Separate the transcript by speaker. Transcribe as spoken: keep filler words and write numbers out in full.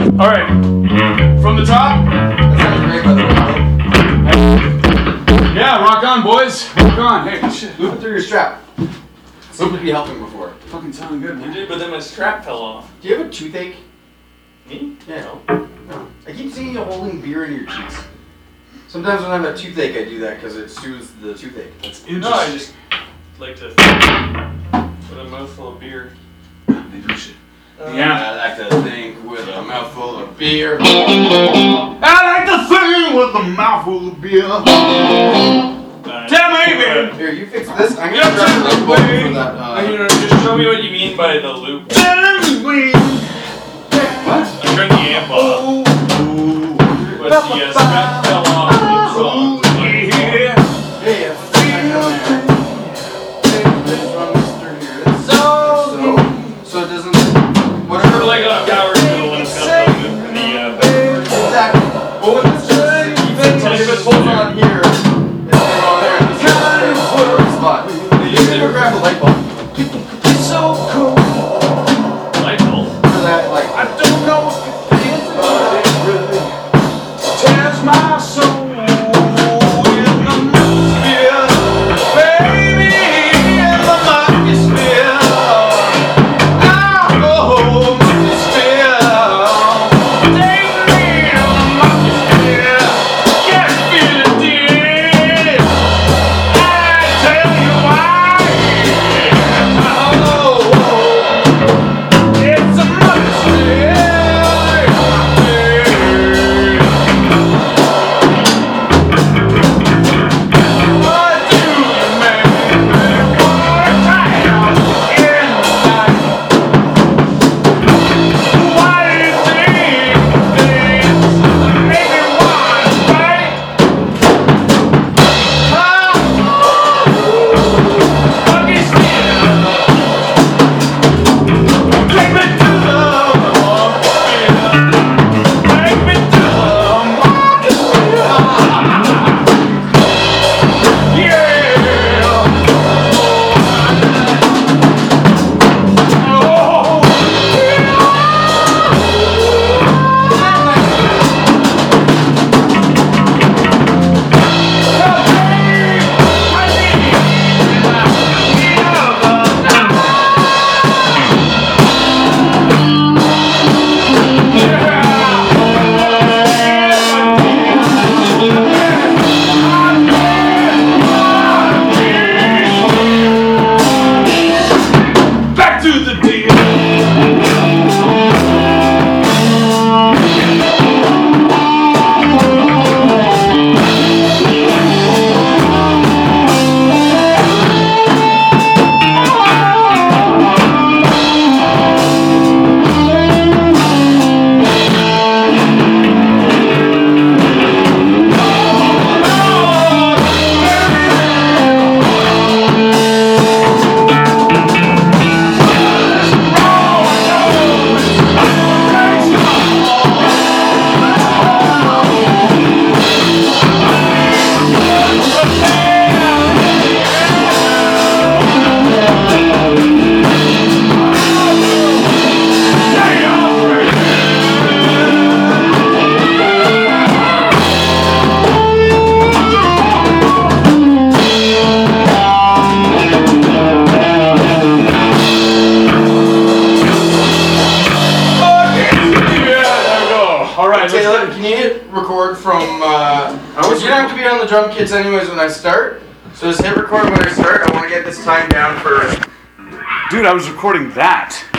Speaker 1: All right. From the top.
Speaker 2: That sounds great, by the way.
Speaker 1: Yeah, rock on, boys. Rock on. Hey, shit.
Speaker 2: Loop it through your strap. Seemed to be helping before.
Speaker 1: Fucking sounding good,
Speaker 3: You
Speaker 1: man.
Speaker 3: did, but then my strap fell off.
Speaker 2: Do you have a toothache?
Speaker 3: Me?
Speaker 2: Yeah. No. I keep seeing you holding beer in your cheeks. Sometimes when I have a toothache, I do that because it soothes the toothache.
Speaker 1: That's
Speaker 3: No, I
Speaker 1: interesting.
Speaker 3: just like to with a mouthful of beer.
Speaker 1: Maybe we should.
Speaker 3: Uh,
Speaker 1: Yeah.
Speaker 2: I like to think with a mouthful of beer.
Speaker 1: I like to sing with a mouthful of beer.
Speaker 3: uh,
Speaker 1: Tell me, baby.
Speaker 2: Here, you fix this. I'm
Speaker 1: Yeah,
Speaker 2: gonna grab the
Speaker 1: tell me,
Speaker 2: button
Speaker 1: baby.
Speaker 2: for that.
Speaker 3: I'm
Speaker 2: Uh,
Speaker 3: gonna just show me what you mean by the loop.
Speaker 1: Tell me. What?
Speaker 3: I turned the amp off. But the uh, strap fell off the song.
Speaker 1: Yeah.
Speaker 2: hey, it's so, so it doesn't. Whatever.
Speaker 3: Sort of like on a power tool when it's got the loop in the uh,
Speaker 2: Exactly. Well, what this does, even if it pulls on here, it's going on there. This is the spot. You can go grab the light bulb
Speaker 1: It's so cool.
Speaker 3: light bulb.
Speaker 2: for that, like.
Speaker 1: I don't know if it is, but it really tears my soul in the atmosphere. Baby, in the atmosphere. Oh, atmosphere. Take me to the atmosphere. Can't feel it, dear. I tell you why. Oh, it's a atmosphere. What do you make me wanna try out in the night? Why do you think things make me wanna fight? Fucking still. Take me to the Take me to the Back to the deal. All right,
Speaker 2: Taylor, can you hit record from, uh, I was, you don't have to be on the drum kits anyways when I start, so just hit record when I start. I want to get this time down for
Speaker 1: dude, I was recording that.